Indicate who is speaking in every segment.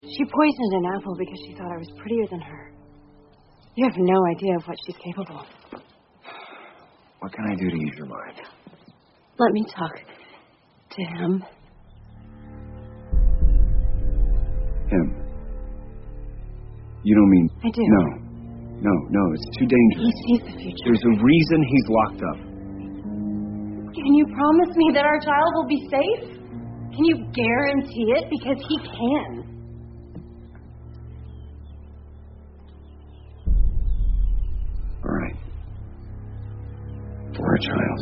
Speaker 1: She poisoned an apple because she thought I was prettier than her. You have no idea of what she's capable of.
Speaker 2: What can I do to ease your mind?
Speaker 1: Let me talk to him.
Speaker 2: Him? You don't mean...
Speaker 1: I do.
Speaker 2: No, it's too dangerous.
Speaker 1: He sees the future.
Speaker 2: There's a reason he's locked up.
Speaker 1: Can you promise me that our child will be safe? Can you guarantee it? Because he can.
Speaker 2: All right. For a child.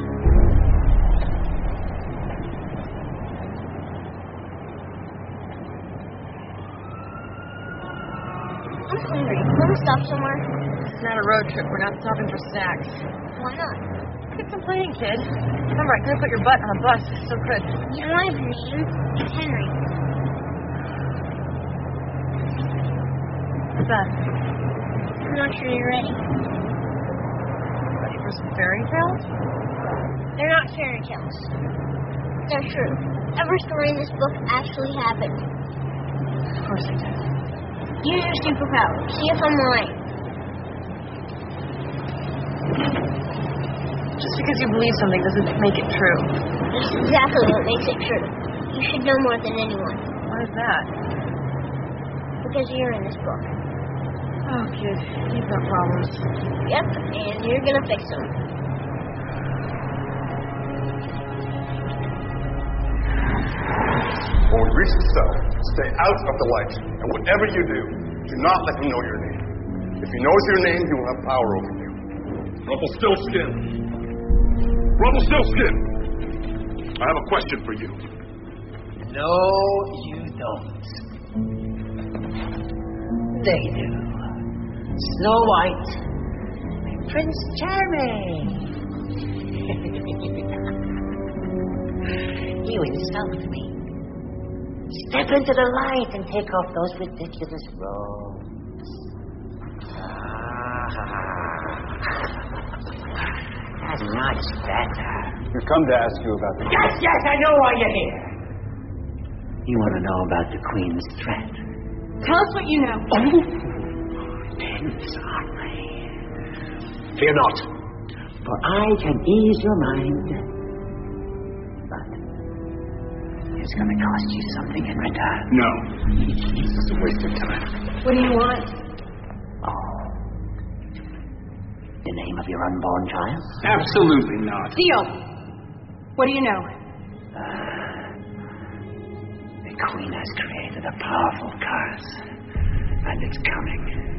Speaker 3: I'm hungry. Want to stop somewhere?
Speaker 4: It's not a road trip. We're not stopping for snacks.
Speaker 3: Why not?
Speaker 4: Get some playing, kid. Remember, I couldn't put your butt on a bus, so good.
Speaker 3: You know I have a name. It's Henry.
Speaker 4: What's that?
Speaker 3: I'm not sure you're ready.
Speaker 4: Ready for some fairy tales?
Speaker 3: They're not fairy tales. They're true. Every story in this book actually happened.
Speaker 4: Of course it did.
Speaker 3: Use your superpower. See if I'm lying.
Speaker 4: Just because you believe something doesn't make it true.
Speaker 3: This is exactly what makes it true. You should know more than anyone.
Speaker 4: Why is that?
Speaker 3: Because you're in this book.
Speaker 4: Oh, kid, you've got problems.
Speaker 3: Yep, and you're gonna fix them.
Speaker 5: When we reach the cell, stay out of the light. And whatever you do not let him know your name. If he knows your name, he will have power over you.
Speaker 6: Rumpelstiltskin! Rumpelstiltskin! I have a question for you.
Speaker 7: No, you don't. They do. Snow White and Prince Charming. You insult me. Step into the light and take off those ridiculous robes. That's much better.
Speaker 2: We've come to ask you about the...
Speaker 7: Yes, I know why you're here. You want to know about the Queen's threat?
Speaker 1: Tell us what you know.
Speaker 7: Tense, aren't they? Fear not, for I can ease your mind. But it's going to cost you something in return.
Speaker 2: No. This is a waste of time.
Speaker 1: What do you want?
Speaker 7: Oh. The name of your unborn child?
Speaker 2: Absolutely not.
Speaker 1: Deal. What do you know?
Speaker 7: The Queen has created a powerful curse, and it's coming.